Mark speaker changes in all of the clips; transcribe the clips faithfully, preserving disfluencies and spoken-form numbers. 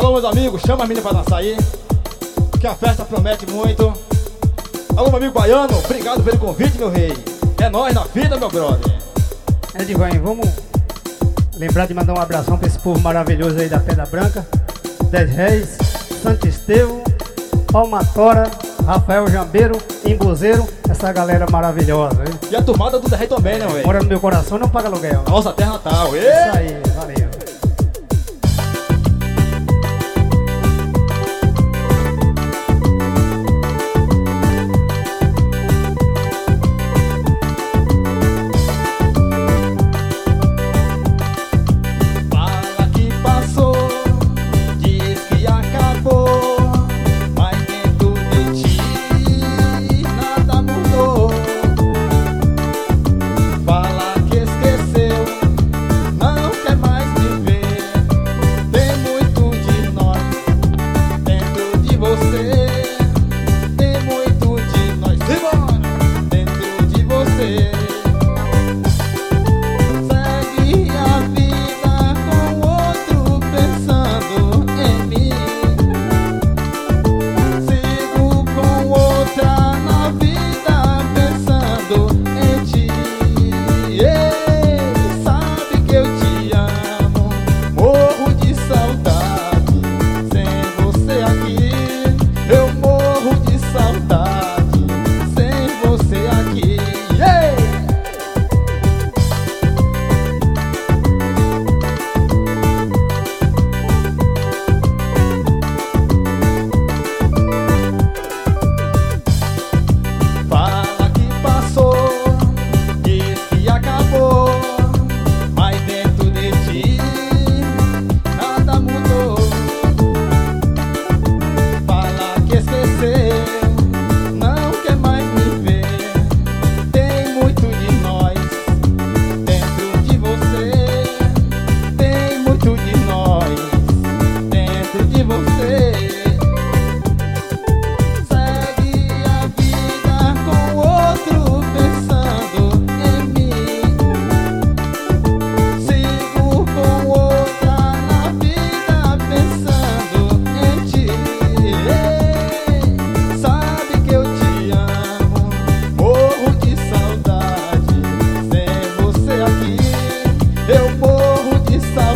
Speaker 1: Alô, meus amigos, chama a menina pra dançar aí, que a festa promete muito. Alô, meu amigo baiano, obrigado pelo convite, meu rei. É nóis na vida, meu brother.
Speaker 2: Edvain, vamos lembrar de mandar um abração pra esse povo maravilhoso aí da Pedra Branca, Dez Reis, Santo Estevão, Palmatora, Rafael Jambeiro, Embozeiro, essa galera maravilhosa, hein?
Speaker 1: E a turmada do Dez Reis também, né, velho?
Speaker 2: Mora no meu coração, não paga aluguel.
Speaker 1: Nossa terra natal, e...
Speaker 2: Isso aí, valeu.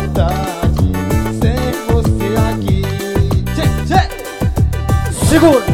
Speaker 2: Segura!